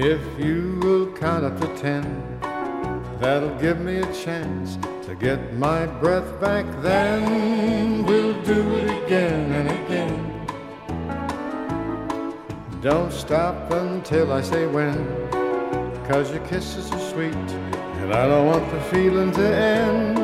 If you will count up to 10, that'll give me a chance to get my breath back. Then we'll do it again and again. Don't stop until I say when, 'cause your kisses are sweet and I don't want the feeling to end.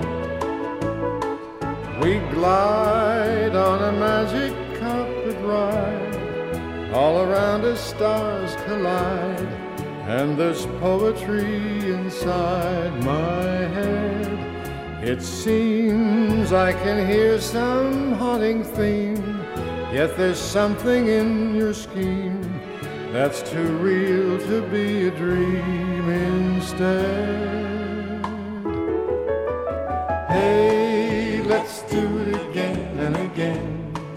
We glide on a magic carpet ride, all around us stars collide, and there's poetry inside my head. It seems I can hear some haunting theme, yet there's something in your scheme that's too real to be a dream instead. Hey, let's do it again and again.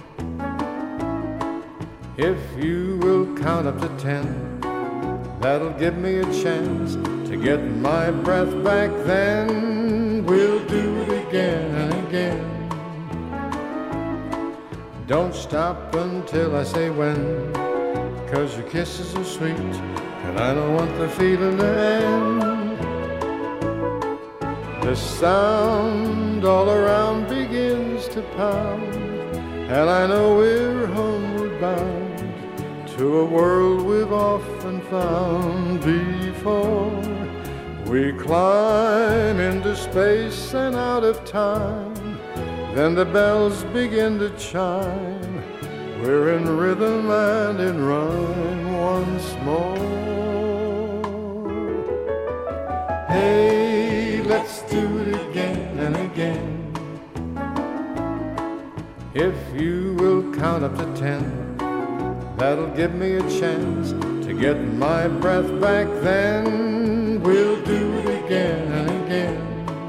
If you will count up to 10, that'll give me a chance to get my breath back. Then we'll do it again and again. Don't stop until I say when, 'cause your kisses are sweet and I don't want the feeling to end. The sound all around begins to pound, and I know we're homeward bound to a world we've often found before. We climb into space and out of time, then the bells begin to chime. We're in rhythm and in rhyme once more. Hey, let's do it again and again. If you will count up to 10, that'll give me a chance to get my breath back. Then we'll do it again and again.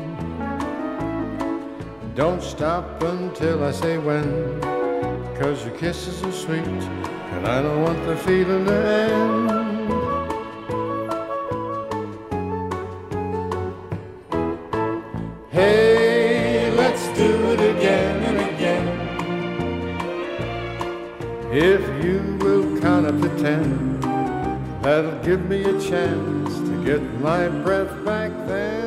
Don't stop until I say when, 'cause your kisses are sweet and I don't want the feeling to end. Hey, let's do it again and again. If you will count up to 10, that'll give me a chance to get my breath back. Then